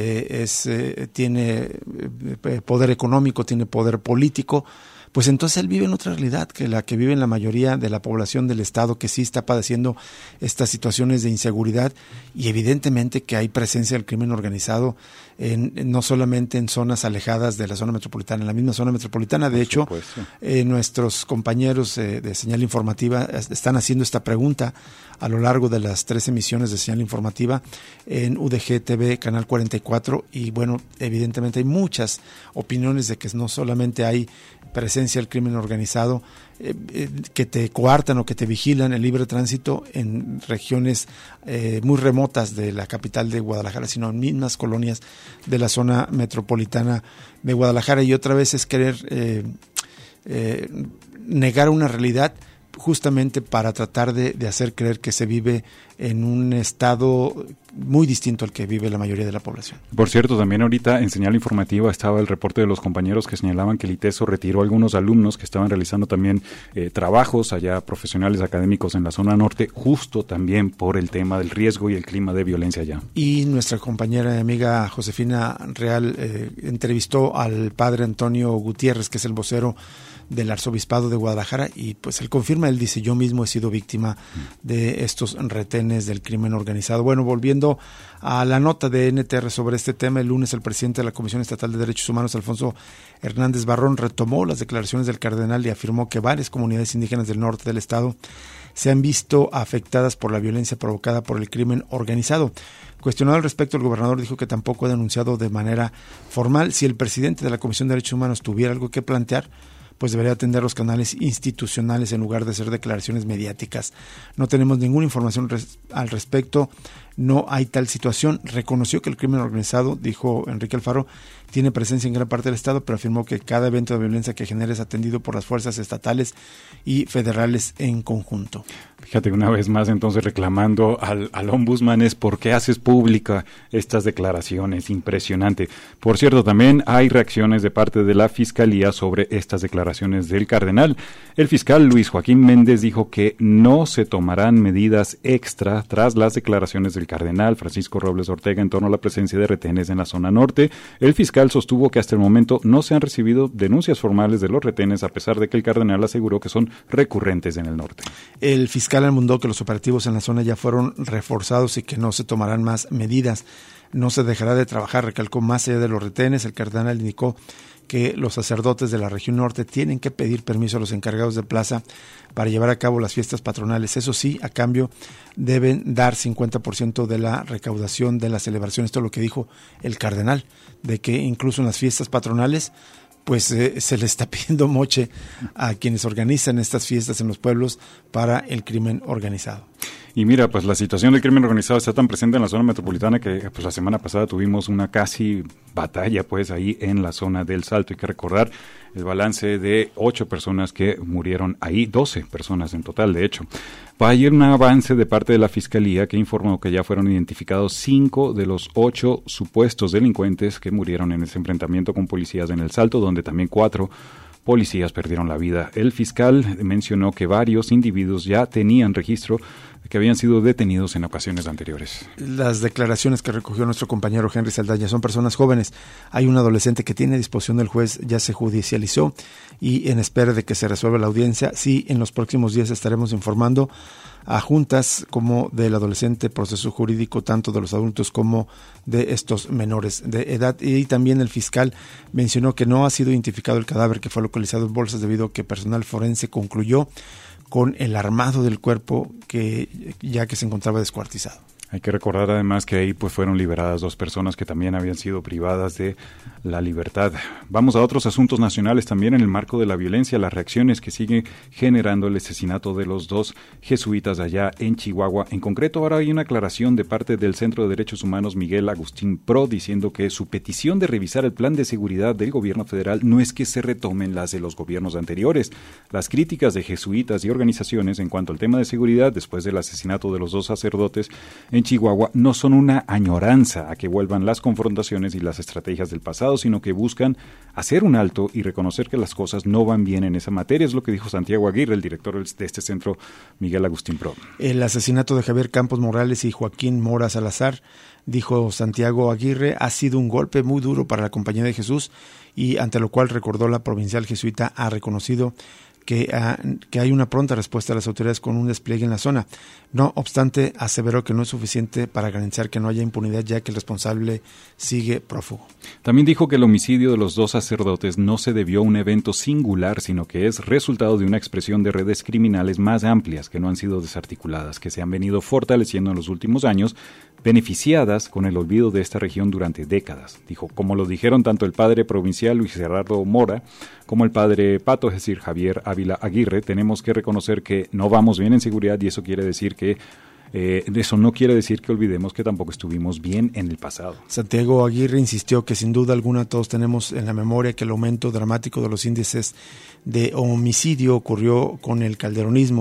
tiene poder económico, tiene poder político. Pues entonces él vive en otra realidad que la que vive en la mayoría de la población del estado, que sí está padeciendo estas situaciones de inseguridad, y evidentemente que hay presencia del crimen organizado no solamente en zonas alejadas de la zona metropolitana, en la misma zona metropolitana. De hecho, nuestros compañeros de Señal Informativa están haciendo esta pregunta a lo largo de las 3 emisiones de Señal Informativa en UDG TV, Canal 44, y bueno, evidentemente hay muchas opiniones de que no solamente hay presencia del crimen organizado, que te coartan o que te vigilan el libre tránsito en regiones muy remotas de la capital de Guadalajara, sino en mismas colonias de la zona metropolitana de Guadalajara. Y otra vez es querer negar una realidad justamente para tratar de hacer creer que se vive en un estado muy distinto al que vive la mayoría de la población. Por cierto, también ahorita en señal informativa estaba el reporte de los compañeros que señalaban que el ITESO retiró a algunos alumnos que estaban realizando también trabajos allá, profesionales académicos en la zona norte, justo también por el tema del riesgo y el clima de violencia allá. Y nuestra compañera y amiga Josefina Real entrevistó al padre Antonio Gutiérrez, que es el vocero del Arzobispado de Guadalajara, y pues él confirma, él dice: yo mismo he sido víctima de estos retenes del crimen organizado. Bueno, volviendo a la nota de NTR sobre este tema, el lunes el presidente de la Comisión Estatal de Derechos Humanos, Alfonso Hernández Barrón, retomó las declaraciones del cardenal y afirmó que varias comunidades indígenas del norte del estado se han visto afectadas por la violencia provocada por el crimen organizado. Cuestionado al respecto, el gobernador dijo que tampoco ha denunciado de manera formal. Si el presidente de la Comisión de Derechos Humanos tuviera algo que plantear, pues debería atender los canales institucionales en lugar de hacer declaraciones mediáticas. No tenemos ninguna información al respecto, no hay tal situación. Reconoció que el crimen organizado, dijo Enrique Alfaro, tiene presencia en gran parte del estado, pero afirmó que cada evento de violencia que genere es atendido por las fuerzas estatales y federales en conjunto. Fíjate, una vez más entonces reclamando al ombudsman es ¿por qué haces pública estas declaraciones? Impresionante. Por cierto, también hay reacciones de parte de la Fiscalía sobre estas declaraciones del cardenal. El fiscal Luis Joaquín Méndez dijo que no se tomarán medidas extra tras las declaraciones del cardenal Francisco Robles Ortega en torno a la presencia de retenes en la zona norte. El fiscal sostuvo que hasta el momento no se han recibido denuncias formales de los retenes, a pesar de que el cardenal aseguró que son recurrentes en el norte. El fiscal abundó que los operativos en la zona ya fueron reforzados y que no se tomarán más medidas. No se dejará de trabajar, recalcó. Más allá de los retenes, el cardenal indicó que los sacerdotes de la región norte tienen que pedir permiso a los encargados de plaza para llevar a cabo las fiestas patronales. Eso sí, a cambio deben dar 50% de la recaudación de la celebración. Esto es lo que dijo el cardenal, de que incluso en las fiestas patronales pues se le está pidiendo moche a quienes organizan estas fiestas en los pueblos para el crimen organizado. Y mira, pues la situación del crimen organizado está tan presente en la zona metropolitana que pues la semana pasada tuvimos una casi batalla pues ahí en la zona del Salto. Hay que recordar el balance de 8 personas que murieron ahí, 12 personas en total, de hecho. Hay un avance de parte de la Fiscalía que informó que ya fueron identificados 5 de los 8 supuestos delincuentes que murieron en ese enfrentamiento con policías en el Salto, donde también 4 policías perdieron la vida. El fiscal mencionó que varios individuos ya tenían registro de que habían sido detenidos en ocasiones anteriores. Las declaraciones que recogió nuestro compañero Henry Saldaña son personas jóvenes. Hay un adolescente que tiene a disposición del juez, ya se judicializó y en espera de que se resuelva la audiencia. Sí, en los próximos días estaremos informando a juntas como del adolescente, proceso jurídico tanto de los adultos como de estos menores de edad. Y también el fiscal mencionó que no ha sido identificado el cadáver que fue localizado en bolsas debido a que personal forense concluyó con el armado del cuerpo ya que se encontraba descuartizado. Hay que recordar además que ahí pues fueron liberadas 2 personas que también habían sido privadas de la libertad. Vamos a otros asuntos nacionales también en el marco de la violencia, las reacciones que sigue generando el asesinato de los 2 jesuitas allá en Chihuahua. En concreto, ahora hay una aclaración de parte del Centro de Derechos Humanos Miguel Agustín Pro diciendo que su petición de revisar el plan de seguridad del gobierno federal no es que se retomen las de los gobiernos anteriores. Las críticas de jesuitas y organizaciones en cuanto al tema de seguridad después del asesinato de los 2 sacerdotes en Chihuahua no son una añoranza a que vuelvan las confrontaciones y las estrategias del pasado, sino que buscan hacer un alto y reconocer que las cosas no van bien en esa materia. Es lo que dijo Santiago Aguirre, el director de este centro, Miguel Agustín Pro. El asesinato de Javier Campos Morales y Joaquín Mora Salazar, dijo Santiago Aguirre, ha sido un golpe muy duro para la Compañía de Jesús y ante lo cual recordó la provincial jesuita ha reconocido que hay una pronta respuesta de las autoridades con un despliegue en la zona. No obstante, aseveró que no es suficiente para garantizar que no haya impunidad, ya que el responsable sigue prófugo. También dijo que el homicidio de los 2 sacerdotes no se debió a un evento singular, sino que es resultado de una expresión de redes criminales más amplias que no han sido desarticuladas, que se han venido fortaleciendo en los últimos años, beneficiadas con el olvido de esta región durante décadas. Dijo, como lo dijeron tanto el padre provincial Luis Gerardo Mora como el padre Pato, es decir, Javier Ávila Aguirre, tenemos que reconocer que no vamos bien en seguridad y eso quiere decir que eso no quiere decir que olvidemos que tampoco estuvimos bien en el pasado. Santiago Aguirre insistió que sin duda alguna todos tenemos en la memoria que el aumento dramático de los índices de homicidio ocurrió con el calderonismo,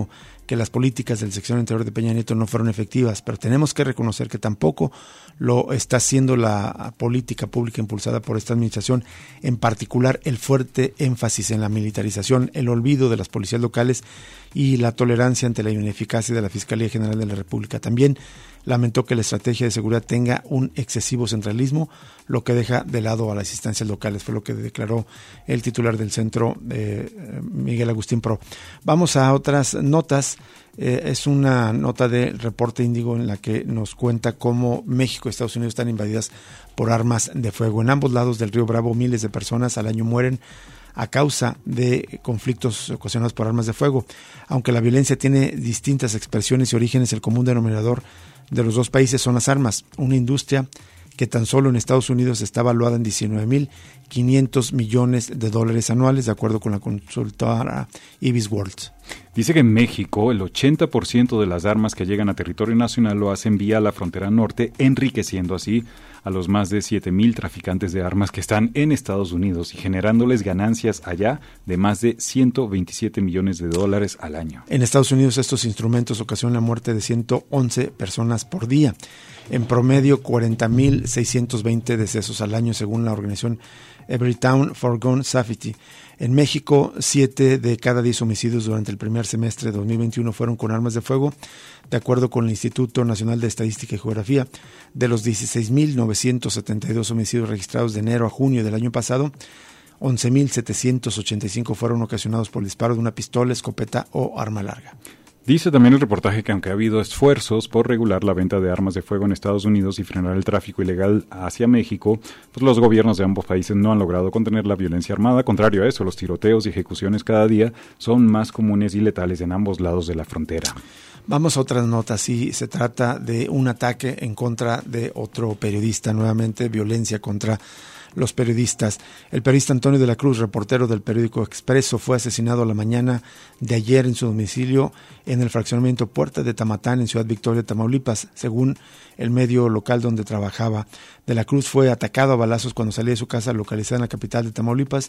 que las políticas del sección interior de Peña Nieto no fueron efectivas, pero tenemos que reconocer que tampoco lo está haciendo la política pública impulsada por esta administración, en particular el fuerte énfasis en la militarización, el olvido de las policías locales y la tolerancia ante la ineficacia de la Fiscalía General de la República. También lamentó que la estrategia de seguridad tenga un excesivo centralismo, lo que deja de lado a las instancias locales, fue lo que declaró el titular del centro, Miguel Agustín Pro. Vamos a otras notas. Es una nota del Reporte Índigo en la que nos cuenta cómo México y Estados Unidos están invadidas por armas de fuego. En ambos lados del río Bravo, miles de personas al año mueren a causa de conflictos ocasionados por armas de fuego. Aunque la violencia tiene distintas expresiones y orígenes, el común denominador de los dos países son las armas, una industria que tan solo en Estados Unidos está valuada en $19,500 millones anuales, de acuerdo con la consultora Ibis World. Dice que en México el 80% de las armas que llegan a territorio nacional lo hacen vía la frontera norte, enriqueciendo así a los más de 7,000 traficantes de armas que están en Estados Unidos y generándoles ganancias allá de más de $127 millones al año. En Estados Unidos estos instrumentos ocasionan la muerte de 111 personas por día. En promedio, 40,620 decesos al año, según la organización Everytown for Gun Safety. En México, 7 de cada 10 homicidios durante el primer semestre de 2021 fueron con armas de fuego, de acuerdo con el Instituto Nacional de Estadística y Geografía. De los 16,972 homicidios registrados de enero a junio del año pasado, 11,785 fueron ocasionados por el disparo de una pistola, escopeta o arma larga. Dice también el reportaje que aunque ha habido esfuerzos por regular la venta de armas de fuego en Estados Unidos y frenar el tráfico ilegal hacia México, pues los gobiernos de ambos países no han logrado contener la violencia armada. Contrario a eso, los tiroteos y ejecuciones cada día son más comunes y letales en ambos lados de la frontera. Vamos a otras notas. Sí, se trata de un ataque en contra de otro periodista, nuevamente violencia contra los periodistas. El periodista Antonio de la Cruz, reportero del periódico Expreso, fue asesinado la mañana de ayer en su domicilio en el fraccionamiento Puerta de Tamatán, en Ciudad Victoria, Tamaulipas. Según el medio local donde trabajaba, de la Cruz fue atacado a balazos cuando salía de su casa localizada en la capital de Tamaulipas,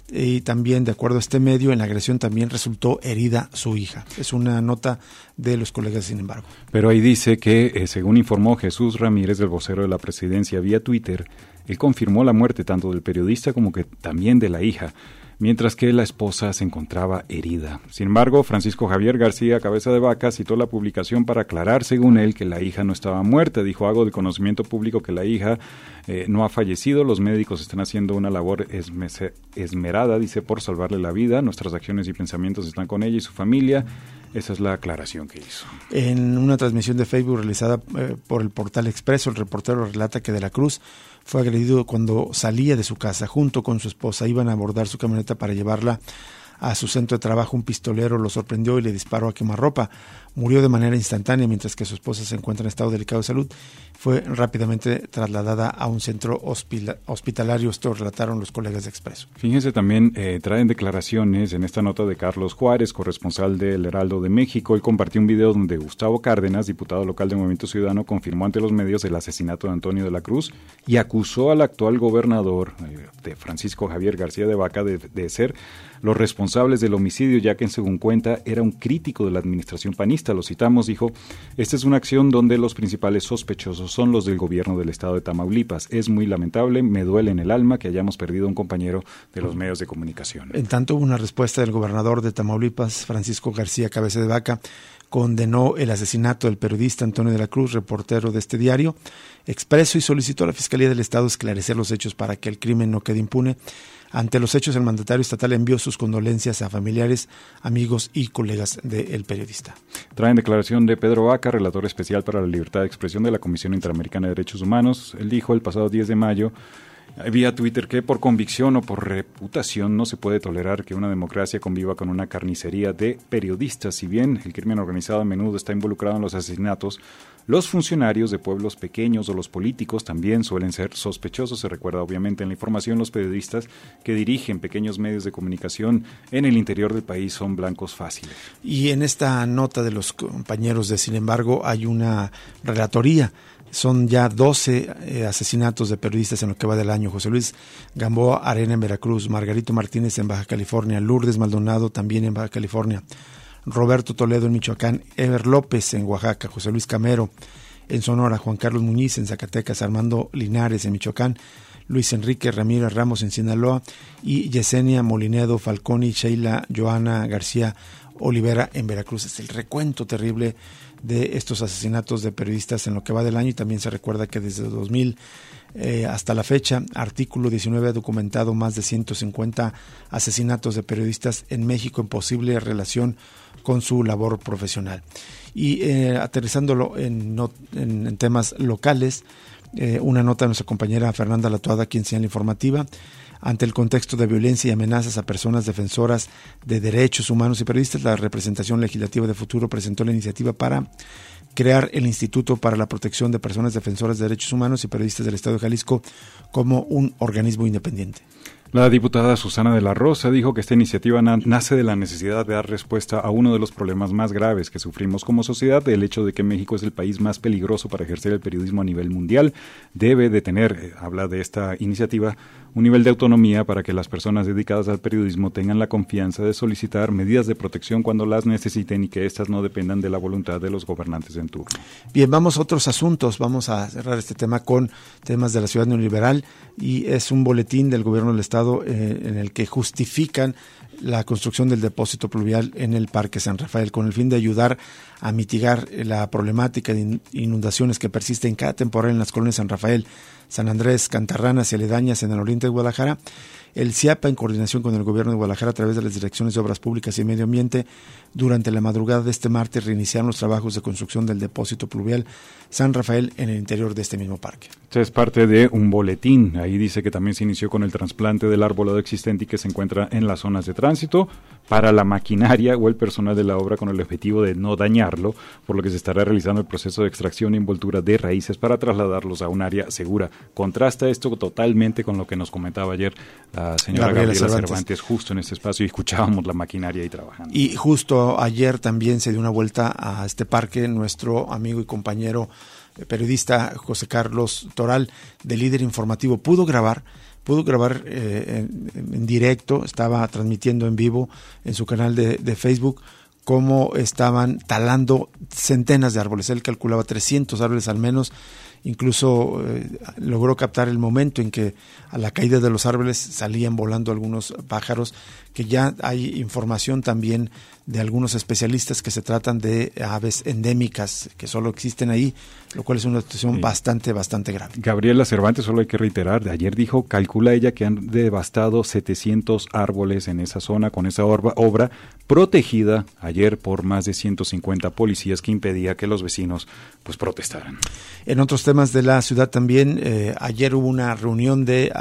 y también, de acuerdo a este medio, en la agresión también resultó herida su hija. Es una nota de los colegas, sin embargo. Pero ahí dice que, según informó Jesús Ramírez, el vocero de la presidencia, vía Twitter, él confirmó la muerte tanto del periodista como que también de la hija, mientras que la esposa se encontraba herida. Sin embargo, Francisco Javier García Cabeza de Vaca citó la publicación para aclarar, según él, que la hija no estaba muerta. Dijo: hago de conocimiento público que la hija no ha fallecido. Los médicos están haciendo una labor esmerada, dice, por salvarle la vida. Nuestras acciones y pensamientos están con ella y su familia. Esa es la aclaración que hizo. En una transmisión de Facebook realizada por el portal Expreso, el reportero relata que de la Cruz fue agredido cuando salía de su casa. Junto con su esposa iban a abordar su camioneta para llevarla a su centro de trabajo. Un pistolero lo sorprendió y le disparó a quemarropa. Murió de manera instantánea, mientras que su esposa se encuentra en estado delicado de salud. Fue rápidamente trasladada a un centro hospitalario. Esto relataron los colegas de Expreso. Fíjense también, traen declaraciones en esta nota de Carlos Juárez, corresponsal del Heraldo de México. Él compartió un video donde Gustavo Cárdenas, diputado local del Movimiento Ciudadano, confirmó ante los medios el asesinato de Antonio de la Cruz y acusó al actual gobernador, de Francisco Javier García de Vaca, de ser los responsables del homicidio, ya que, según cuenta, era un crítico de la administración panista. Lo citamos, dijo: esta es una acción donde los principales sospechosos son los del gobierno del estado de Tamaulipas. Es muy lamentable, me duele en el alma que hayamos perdido a un compañero de los medios de comunicación. En tanto, hubo una respuesta del gobernador de Tamaulipas, Francisco García Cabeza de Vaca. Condenó el asesinato del periodista Antonio de la Cruz, reportero de este diario Expreso, y solicitó a la Fiscalía del Estado esclarecer los hechos para que el crimen no quede impune. Ante los hechos, el mandatario estatal envió sus condolencias a familiares, amigos y colegas del periodista. Traen declaración de Pedro Vaca, relator especial para la libertad de expresión de la Comisión Interamericana de Derechos Humanos. Él dijo el pasado 10 de mayo, vía Twitter, que por convicción o por reputación no se puede tolerar que una democracia conviva con una carnicería de periodistas. Si bien el crimen organizado a menudo está involucrado en los asesinatos, los funcionarios de pueblos pequeños o los políticos también suelen ser sospechosos. Se recuerda obviamente en la información, los periodistas que dirigen pequeños medios de comunicación en el interior del país son blancos fáciles. Y en esta nota de los compañeros de Sin embargo hay una relatoría. Son ya 12 asesinatos de periodistas en lo que va del año. José Luis Gamboa Arena en Veracruz, Margarito Martínez en Baja California, Lourdes Maldonado también en Baja California, Roberto Toledo en Michoacán, Ever López en Oaxaca, José Luis Camero en Sonora, Juan Carlos Muñiz en Zacatecas, Armando Linares en Michoacán, Luis Enrique Ramírez Ramos en Sinaloa y Yesenia Molinedo Falconi, Sheila Joana García Olivera en Veracruz. Es el recuento terrible de estos asesinatos de periodistas en lo que va del año, y también se recuerda que desde 2000 hasta la fecha, Artículo 19 ha documentado más de 150 asesinatos de periodistas en México en posible relación con su labor profesional. Y aterrizándolo en temas locales, una nota de nuestra compañera Fernanda Latuada, quien señala informativa: ante el contexto de violencia y amenazas a personas defensoras de derechos humanos y periodistas, la representación legislativa de Futuro presentó la iniciativa para crear el Instituto para la Protección de Personas Defensoras de Derechos Humanos y Periodistas del Estado de Jalisco como un organismo independiente. La diputada Susana de la Rosa dijo que esta iniciativa nace de la necesidad de dar respuesta a uno de los problemas más graves que sufrimos como sociedad, el hecho de que México es el país más peligroso para ejercer el periodismo a nivel mundial. Debe de tener, habla de esta iniciativa, un nivel de autonomía para que las personas dedicadas al periodismo tengan la confianza de solicitar medidas de protección cuando las necesiten y que éstas no dependan de la voluntad de los gobernantes en turno. Bien, vamos a otros asuntos. Vamos a cerrar este tema con temas de la ciudad neoliberal, y es un boletín del gobierno del Estado en el que justifican la construcción del depósito pluvial en el Parque San Rafael con el fin de ayudar a mitigar la problemática de inundaciones que persiste en cada temporada en las colonias San Rafael, San Andrés, Cantarranas y aledañas en el oriente de Guadalajara. El CIAPA, en coordinación con el gobierno de Guadalajara a través de las direcciones de Obras Públicas y Medio Ambiente, durante la madrugada de este martes reiniciaron los trabajos de construcción del depósito pluvial San Rafael en el interior de este mismo parque. Este es parte de un boletín. Ahí dice que también se inició con el trasplante del arbolado existente y que se encuentra en las zonas de tránsito para la maquinaria o el personal de la obra con el objetivo de no dañarlo, por lo que se estará realizando el proceso de extracción e envoltura de raíces para trasladarlos a un área segura. Contrasta esto totalmente con lo que nos comentaba ayer la señora Gabriela Cervantes justo en este espacio, y escuchábamos la maquinaria ahí trabajando. Y justo ayer también se dio una vuelta a este parque nuestro amigo y compañero periodista José Carlos Toral, de Líder Informativo. Pudo grabar en directo, estaba transmitiendo en vivo en su canal de Facebook cómo estaban talando centenas de árboles. Él calculaba 300 árboles al menos. Incluso logró captar el momento en que a la caída de los árboles salían volando algunos pájaros, que ya hay información también de algunos especialistas que se tratan de aves endémicas que solo existen ahí, lo cual es una situación bastante grave. Gabriela Cervantes, solo hay que reiterar, de ayer dijo, calcula ella que han devastado 700 árboles en esa zona con esa obra protegida ayer por más de 150 policías, que impedía que los vecinos pues protestaran. En otros temas de la ciudad también, ayer hubo una reunión de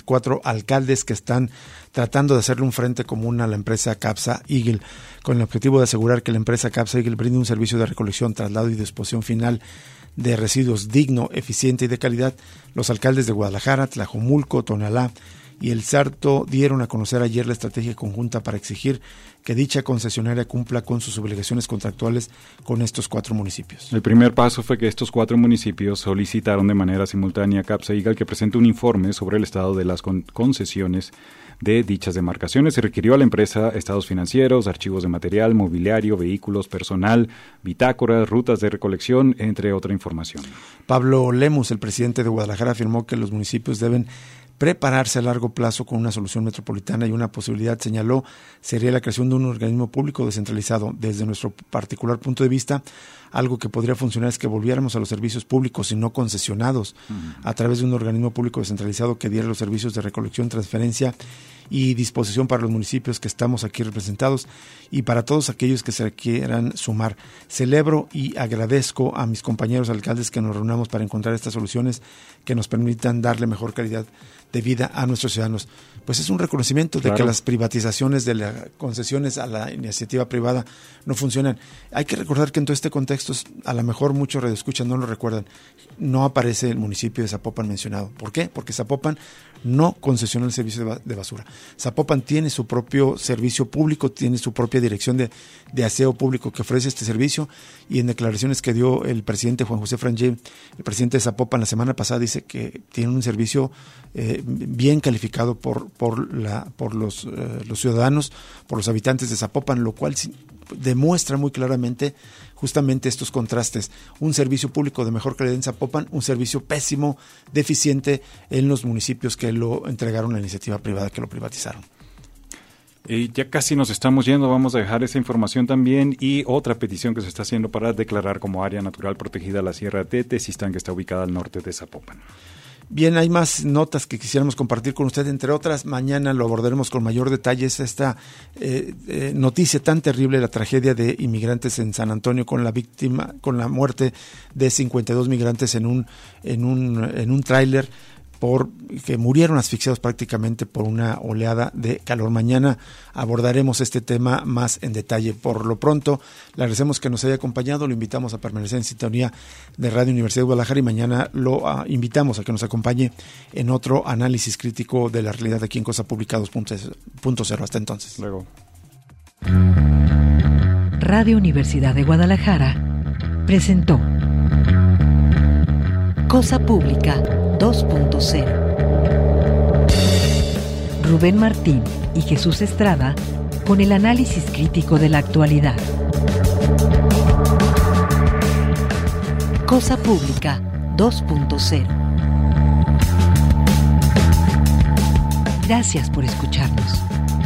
4 alcaldes que están tratando de hacerle un frente común a la empresa Capsa Eagle, con el objetivo de asegurar que la empresa Capsa Eagle brinde un servicio de recolección, traslado y disposición final de residuos digno, eficiente y de calidad. Los alcaldes de Guadalajara, Tlajomulco, Tonalá y El Salto dieron a conocer ayer la estrategia conjunta para exigir que dicha concesionaria cumpla con sus obligaciones contractuales con estos 4 municipios. El primer paso fue que estos 4 municipios solicitaron de manera simultánea a Capsa Eagle que presente un informe sobre el estado de las concesiones de dichas demarcaciones. Se requirió a la empresa estados financieros, archivos de material, mobiliario, vehículos, personal, bitácoras, rutas de recolección, entre otra información. Pablo Lemus, el presidente de Guadalajara, afirmó que los municipios deben prepararse a largo plazo con una solución metropolitana, y una posibilidad, señaló, sería la creación de un organismo público descentralizado. Desde nuestro particular punto de vista, algo que podría funcionar es que volviéramos a los servicios públicos y no concesionados, a través de un organismo público descentralizado que diera los servicios de recolección, transferencia y disposición para los municipios que estamos aquí representados y para todos aquellos que se quieran sumar. Celebro y agradezco a mis compañeros alcaldes que nos reunamos para encontrar estas soluciones que nos permitan darle mejor calidad de vida a nuestros ciudadanos. Pues es un reconocimiento de que las privatizaciones de las concesiones a la iniciativa privada no funcionan. Hay que recordar que en todo este contexto, a lo mejor muchos radioescuchas no lo recuerdan, no aparece el municipio de Zapopan mencionado. ¿Por qué? Porque Zapopan no concesionó el servicio de basura. Zapopan tiene su propio servicio público, tiene su propia dirección de aseo público que ofrece este servicio, y en declaraciones que dio el presidente Juan José Frangé, el presidente de Zapopan, la semana pasada, dice que tiene un servicio bien calificado por los ciudadanos, por los habitantes de Zapopan, lo cual demuestra muy claramente justamente estos contrastes. Un servicio público de mejor calidad en Zapopan, un servicio pésimo, deficiente en los municipios que lo entregaron a la iniciativa privada, que lo privatizaron. Ya casi nos estamos yendo, vamos a dejar esa información también y otra petición que se está haciendo para declarar como área natural protegida la Sierra de Tezistán, que está ubicada al norte de Zapopan. Bien, hay más notas que quisiéramos compartir con usted, entre otras. Mañana lo abordaremos con mayor detalle, esta noticia tan terrible, la tragedia de inmigrantes en San Antonio con la muerte de 52 migrantes en un tráiler, que murieron asfixiados prácticamente por una oleada de calor. Mañana abordaremos este tema más en detalle. Por lo pronto, le agradecemos que nos haya acompañado, lo invitamos a permanecer en sintonía de Radio Universidad de Guadalajara y mañana lo invitamos a que nos acompañe en otro análisis crítico de la realidad aquí en Cosa Pública 2.0. Hasta entonces. Luego. Radio Universidad de Guadalajara presentó Cosa Pública 2.0. Rubén Martín y Jesús Estrada con el análisis crítico de la actualidad. Cosa Pública 2.0. Gracias por escucharnos.